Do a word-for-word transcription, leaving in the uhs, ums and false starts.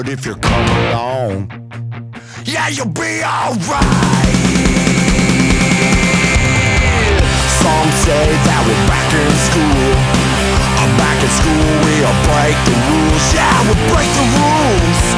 But if you come along, yeah, you'll be alright. Some say that we're back in school. I'm back in school, we'll break the rules. Yeah, we'll break the rules.